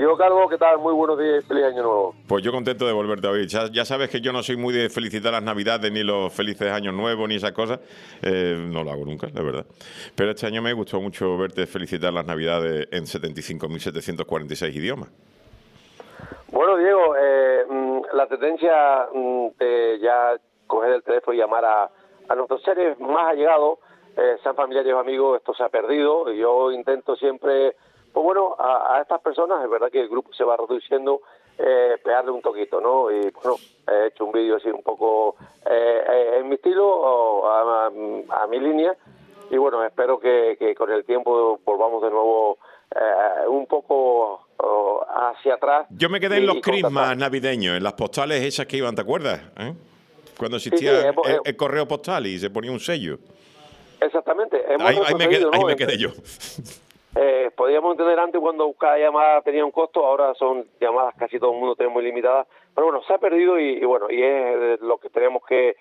Diego Calvo, ¿qué tal? Muy buenos días y feliz año nuevo. Pues yo contento de volverte a oír. Ya sabes que yo no soy muy de felicitar las Navidades, ni los felices años nuevos, ni esas cosas. No lo hago nunca, la verdad. Pero este año me gustó mucho verte felicitar las Navidades en 75.746 idiomas. Bueno, Diego, la tendencia de ya coger el teléfono y llamar a nuestros seres más allegados, sean familiares o amigos, esto se ha perdido. Y yo intento siempre, pues bueno, a estas personas, es verdad que el grupo se va reduciendo, pegarle un toquito, ¿no? Y bueno, he hecho un vídeo así un poco en mi estilo, o a mi línea, y bueno, espero que con el tiempo volvamos de nuevo un poco hacia atrás. Yo me quedé en los crismas navideños, en las postales esas que iban, ¿te acuerdas? Cuando existía el correo postal y se ponía un sello. Exactamente. Ahí me quedé yo. Podíamos entender antes cuando cada llamada tenía un costo, ahora son llamadas casi todo el mundo tiene muy limitadas, pero bueno, se ha perdido y bueno, y es lo que tenemos que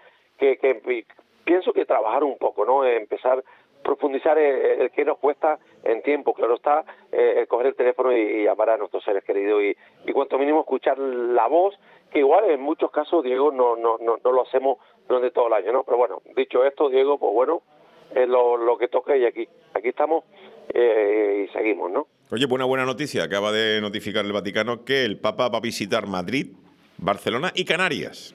pienso que trabajar un poco, ¿no? Empezar profundizar el que nos cuesta en tiempo, claro está, coger el teléfono y llamar a nuestros seres queridos y cuanto mínimo escuchar la voz, que igual en muchos casos, Diego, no lo hacemos durante todo el año, ¿no? Pero bueno, dicho esto, Diego, pues bueno, es lo que toca y aquí estamos y seguimos, ¿no? Oye, buena noticia, acaba de notificar el Vaticano que el Papa va a visitar Madrid, Barcelona y Canarias.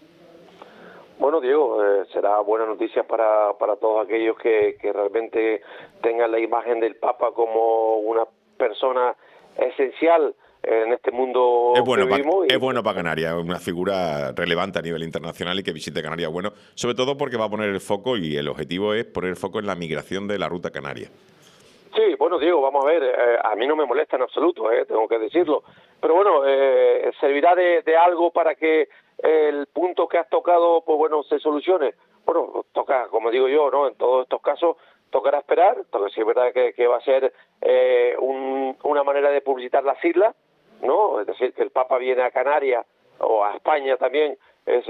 Bueno, Diego, será buena noticia para todos aquellos que realmente tengan la imagen del Papa como una persona esencial en este mundo que vivimos. Es bueno para Canarias, una figura relevante a nivel internacional y que visite Canarias, bueno, sobre todo porque va a poner el foco y el objetivo es poner el foco en la migración de la ruta canaria. Sí, bueno, Diego, vamos a ver, a mí no me molesta en absoluto, tengo que decirlo, pero bueno, servirá de algo para que el punto que has tocado, pues bueno, se solucione. Bueno, toca, como digo yo, ¿no? En todos estos casos tocará esperar, porque sí es verdad que va a ser una manera de publicitar las islas, ¿no? Es decir, que el Papa viene a Canarias o a España también, es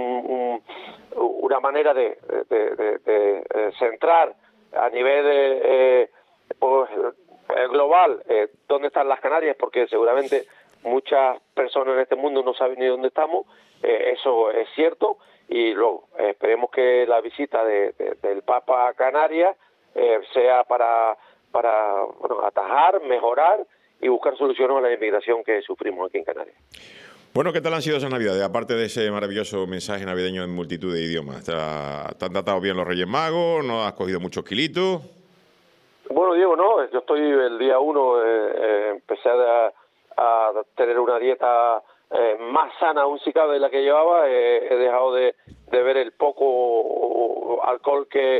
una manera de centrar a nivel pues global dónde están las Canarias, porque seguramente muchas personas en este mundo no saben ni dónde estamos, eso es cierto, y luego esperemos que la visita del Papa a Canarias sea para bueno, atajar, mejorar y buscar soluciones a la inmigración que sufrimos aquí en Canarias. Bueno, ¿qué tal han sido esas Navidades? Aparte de ese maravilloso mensaje navideño en multitud de idiomas, ¿te han tratado bien los Reyes Magos? ¿No has cogido muchos kilitos? Bueno, Diego, no, yo estoy el día 1, empecé a tener una dieta más sana aún si cabe de la que llevaba, he dejado de beber el poco alcohol que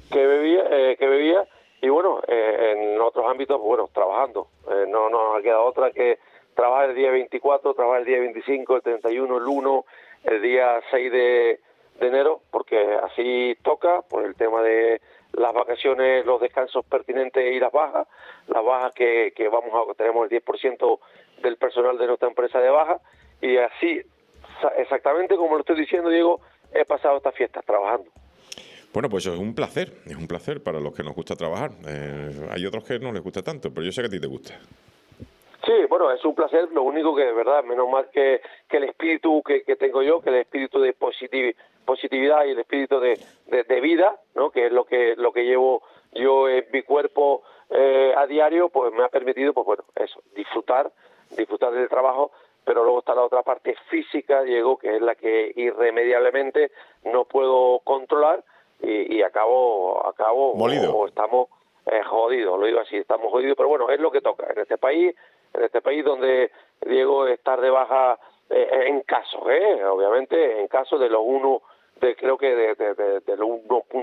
bebía y bueno, en otros ámbitos, bueno, trabajando, no nos ha quedado otra que trabajar el día 24, trabajar el día 25, el 31, el 1, el día 6 de enero, porque así toca por el tema de las vacaciones, los descansos pertinentes y las bajas que tenemos el 10% del personal de nuestra empresa de baja y así, exactamente como lo estoy diciendo, Diego, he pasado estas fiestas trabajando. Bueno, pues es un placer para los que nos gusta trabajar. Hay otros que no les gusta tanto, pero yo sé que a ti te gusta. Sí, bueno, es un placer, lo único que de verdad, menos mal que el espíritu que tengo yo, que el espíritu de positividad y el espíritu de vida, ¿no? Que es lo que llevo yo en mi cuerpo a diario, pues me ha permitido, pues bueno, eso, disfrutar del trabajo, pero luego está la otra parte física, Diego, que es la que irremediablemente no puedo controlar y acabo molido. o estamos jodidos, lo digo así, estamos jodidos, pero bueno, es lo que toca en este país donde, Diego, estar de baja en caso, obviamente, en caso de los creo que de los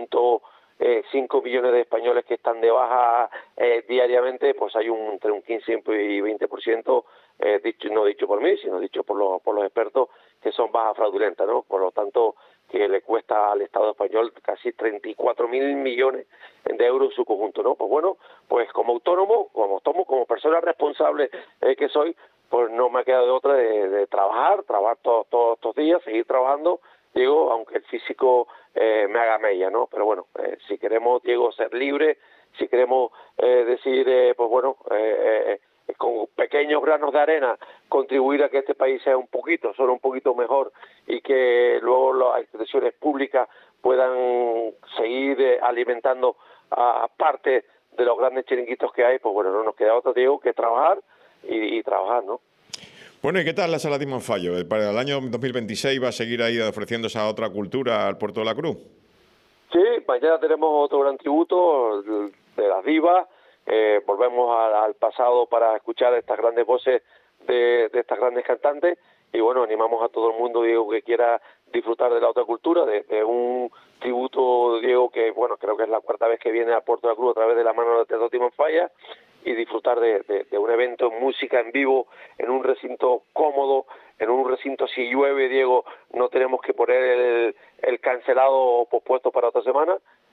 1.5 millones de españoles que están de baja diariamente, pues hay entre un 15 y 20%, no dicho por mí, sino dicho por los expertos, que son bajas fraudulentas, ¿no? Por lo tanto, que le cuesta al Estado español casi 34.000 millones de euros en su conjunto, ¿no? Pues bueno, pues como autónomo, como persona responsable que soy, pues no me ha quedado de otra de trabajar todos estos días, seguir trabajando, Diego, aunque el físico me haga mella, ¿no? Pero bueno, si queremos, Diego, ser libres, si queremos decir, pues bueno, con pequeños granos de arena, contribuir a que este país sea solo un poquito mejor, y que luego las instituciones públicas puedan seguir alimentando a parte de los grandes chiringuitos que hay, pues bueno, no nos queda otro, Diego, que trabajar y trabajar, ¿no? Bueno, ¿y qué tal la Sala Timón Fallo? ¿Para el año 2026 va a seguir ahí ofreciendo esa otra cultura al Puerto de la Cruz? Sí, mañana tenemos otro gran tributo de las divas. Volvemos al pasado para escuchar estas grandes voces de estas grandes cantantes, y bueno, animamos a todo el mundo, Diego, que quiera disfrutar de la otra cultura, de un tributo, Diego, que bueno, creo que es la cuarta vez que viene a Puerto de la Cruz a través de la mano del Teatro Timón Falla, y disfrutar de un evento en música en vivo, en un recinto cómodo, en un recinto, si llueve, Diego, no tenemos que poner el cancelado o pospuesto para otra semana,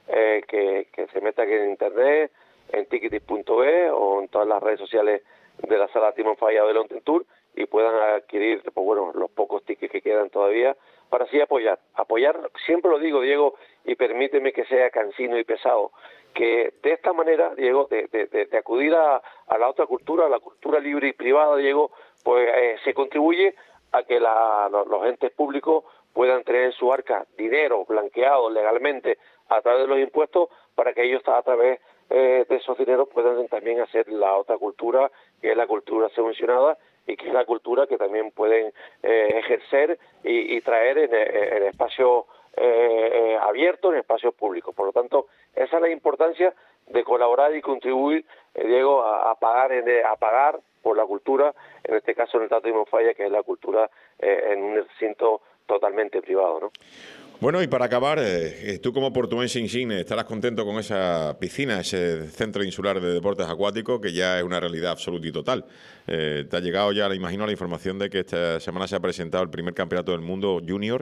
que se meta aquí en internet, en ticketing.es o en todas las redes sociales de la Sala Timón Falla de London Tour, y puedan adquirir, pues bueno, los pocos tickets que quedan todavía, para así apoyar, siempre lo digo, Diego, y permíteme que sea cansino y pesado, que de esta manera, Diego, de acudir a la otra cultura, a la cultura libre y privada, Diego, pues se contribuye a que los entes públicos puedan tener en su arca dinero blanqueado legalmente a través de los impuestos, para que ellos a través de esos dineros puedan también hacer la otra cultura, que es la cultura subvencionada, y que es la cultura que también pueden ejercer y traer en espacios abiertos, en espacios públicos. Por lo tanto, esa es la importancia de colaborar y contribuir, Diego, a pagar por la cultura, en este caso en el Teatro Timón Falla, que es la cultura en un recinto totalmente privado, ¿no? Bueno, y para acabar, tú como portuense insigne estarás contento con esa piscina, ese centro insular de deportes acuáticos, que ya es una realidad absoluta y total. Te ha llegado ya, imagino, la información de que esta semana se ha presentado el primer campeonato del mundo junior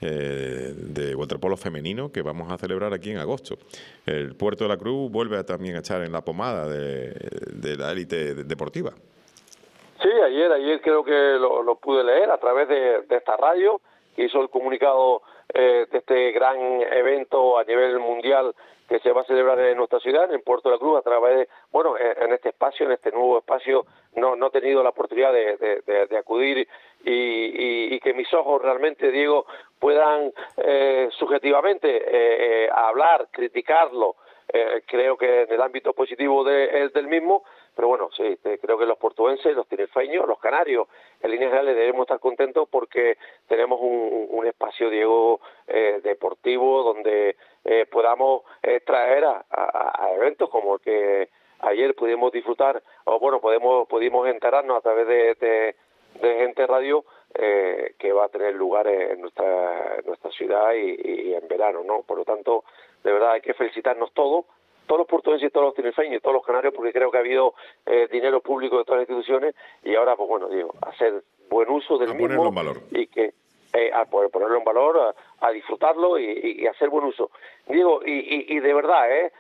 de waterpolo femenino, que vamos a celebrar aquí en agosto. El Puerto de la Cruz vuelve también a estar en la pomada de la élite deportiva. Sí, ayer creo que lo pude leer a través de esta radio, que hizo el comunicado de este gran evento a nivel mundial que se va a celebrar en nuestra ciudad, en Puerto de la Cruz, a través de, bueno, en este espacio, en este nuevo espacio. No he tenido la oportunidad de acudir y que mis ojos realmente, Diego, puedan subjetivamente hablar, criticarlo. Creo que en el ámbito positivo del mismo, pero bueno, sí, creo que los portuenses, los tinerfeños, los canarios, en líneas generales debemos estar contentos porque tenemos un espacio, Diego, deportivo, donde podamos traer a eventos como el que ayer pudimos disfrutar, o bueno, pudimos enterarnos a través de Gente Radio, que va a tener lugar en nuestra ciudad y en verano, ¿no? Por lo tanto, de verdad hay que felicitarnos todos los portugueses y todos los tinerfeños y todos los canarios, porque creo que ha habido dinero público de todas las instituciones, y ahora, pues bueno, digo, hacer buen uso del mismo, ponerlo en valor. Y que a poder ponerlo en valor, a disfrutarlo y hacer buen uso. Digo, y de verdad,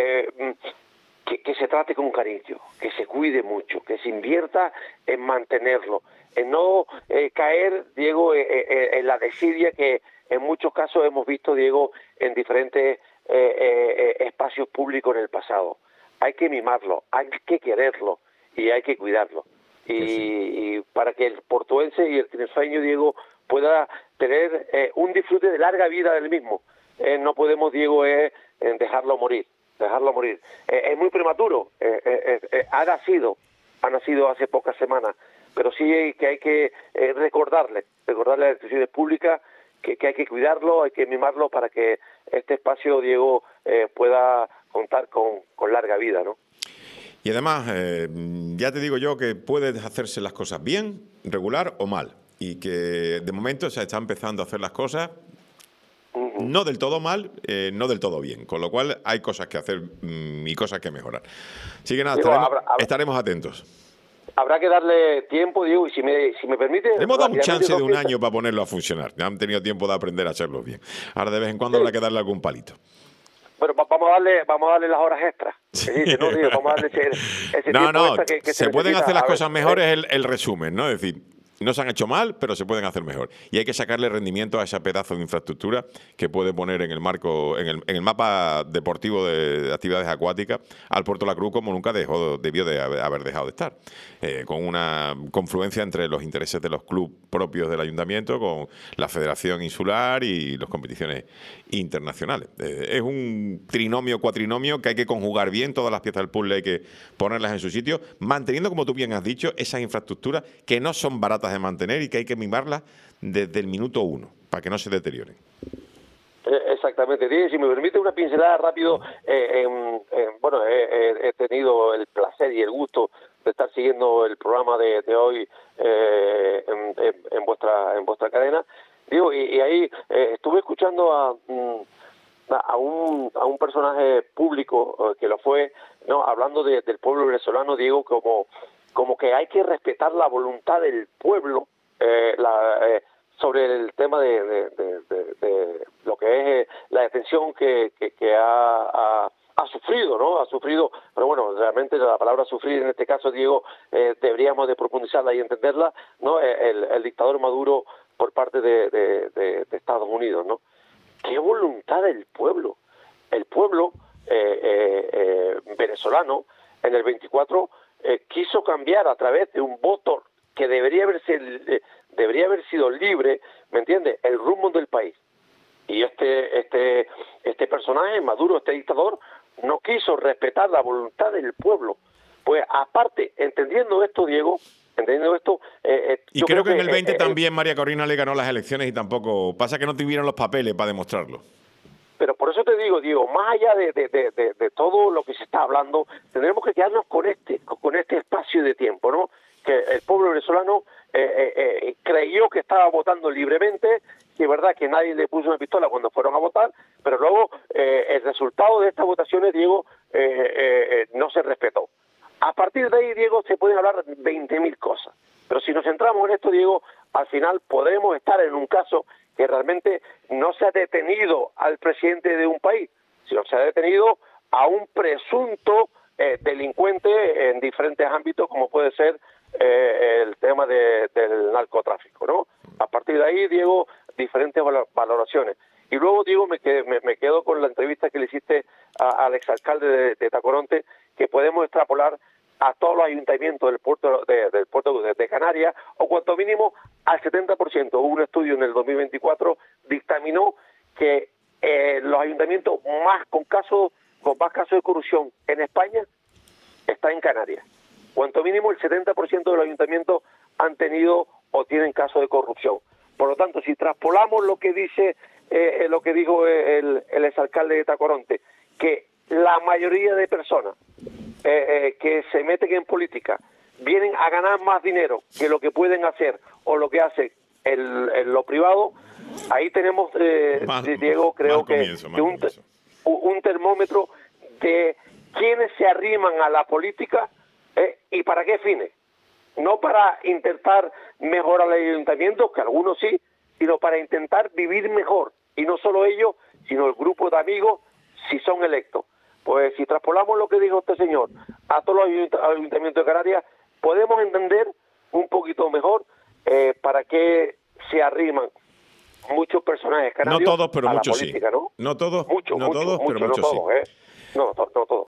que se trate con cariño, que se cuide mucho, que se invierta en mantenerlo, en no caer, Diego, en la desidia que en muchos casos hemos visto, Diego, en diferentes espacios públicos en el pasado. Hay que mimarlo, hay que quererlo y hay que cuidarlo. Y para que el portuense y el tinerfeño, Diego, pueda tener un disfrute de larga vida del mismo. No podemos, Diego, dejarlo morir. Es muy prematuro, ha nacido hace pocas semanas, pero sí que hay que recordarle a las instituciones públicas que hay que cuidarlo, hay que mimarlo para que este espacio, Diego, pueda contar con larga vida, ¿no? Y además, ya te digo yo que puede hacerse las cosas bien, regular o mal, y que de momento se está empezando a hacer las cosas no del todo mal, no del todo bien, con lo cual hay cosas que hacer y cosas que mejorar. Así que nada, estaremos atentos. Habrá que darle tiempo, Diego, y si me permite... Le hemos dado un chance de un año para ponerlo a funcionar. Han tenido tiempo de aprender a hacerlo bien. Ahora de vez en cuando habrá que darle algún palito. Bueno, vamos a darle las horas extras. No, Diego, vamos a darle ese no, tiempo extra que se pueden hacer las cosas mejores, el resumen, ¿no? Es decir, No se han hecho mal, pero se pueden hacer mejor. Y hay que sacarle rendimiento a ese pedazo de infraestructura que puede poner en el marco, en el mapa deportivo de actividades acuáticas al Puerto de la Cruz, como nunca debió de haber dejado de estar. Con una confluencia entre los intereses de los clubes propios del ayuntamiento, con la Federación Insular y las competiciones internacionales. Es un trinomio, cuatrinomio que hay que conjugar bien, todas las piezas del puzzle hay que ponerlas en su sitio, manteniendo, como tú bien has dicho, esas infraestructuras que no son baratas de mantener y que hay que mimarlas desde el minuto 1 para que no se deterioren. Exactamente. Si me permite una pincelada rápido, bueno, he tenido el placer y el gusto de estar siguiendo el programa de hoy en vuestra cadena. Digo, y ahí estuve escuchando a un personaje público que lo fue, ¿no? Hablando del pueblo venezolano, Diego, como que hay que respetar la voluntad del pueblo sobre el tema de lo que es la detención que ha sufrido, ¿no? Ha sufrido, pero bueno, realmente la palabra sufrir en este caso, Diego, deberíamos de profundizarla y entenderla, ¿no? El dictador Maduro por parte de Estados Unidos, ¿no? ¡Qué voluntad del pueblo! El pueblo venezolano en el 24 quiso cambiar a través de un voto que debería haber sido libre, ¿me entiendes?, el rumbo del país. Y este personaje, Maduro, este dictador, no quiso respetar la voluntad del pueblo. Pues aparte, entendiendo esto, Diego, y creo que en el 20 también María Corina le ganó las elecciones y tampoco... Pasa que no tuvieron los papeles para demostrarlo. Pero por eso te digo, más allá de todo lo que se está hablando, tendremos que quedarnos con este espacio de tiempo, ¿no? Que el pueblo venezolano creyó que estaba votando libremente, que es verdad que nadie le puso una pistola cuando fueron a votar, pero luego el resultado de estas votaciones, Diego, no se respetó. A partir de ahí, Diego, se pueden hablar 20.000 cosas. Pero si nos centramos en esto, Diego, al final podremos estar en un caso que realmente no se ha detenido al presidente de un país, sino se ha detenido a un presunto delincuente en diferentes ámbitos, como puede ser el tema del narcotráfico, ¿no? A partir de ahí, Diego, diferentes valoraciones. Y luego, Diego, me quedo con la entrevista que le hiciste al exalcalde de Tacoronte, que podemos extrapolar a todos los ayuntamientos del puerto de Canarias, o cuanto mínimo al 70%. Hubo un estudio en el 2024, dictaminó que los ayuntamientos con más casos de corrupción en España está en Canarias. Cuanto mínimo el 70% de los ayuntamientos han tenido o tienen casos de corrupción. Por lo tanto, si traspolamos lo que dijo el exalcalde de Tacoronte, que la mayoría de personas que se meten en política vienen a ganar más dinero que lo que pueden hacer o lo que hace lo privado, ahí tenemos, Diego, creo que un termómetro de quiénes se arriman a la política y para qué fines. No para intentar mejorar el ayuntamiento, que algunos sí, sino para intentar vivir mejor. Y no solo ellos, sino el grupo de amigos, si son electos. Pues si traspolamos lo que dijo este señor a todos los ayuntamientos de Canarias, podemos entender un poquito mejor para qué se arriman muchos personajes canarios. No todos, pero a muchos la política, sí. ¿no? No todos, Muchos, pero muchos sí. No todos.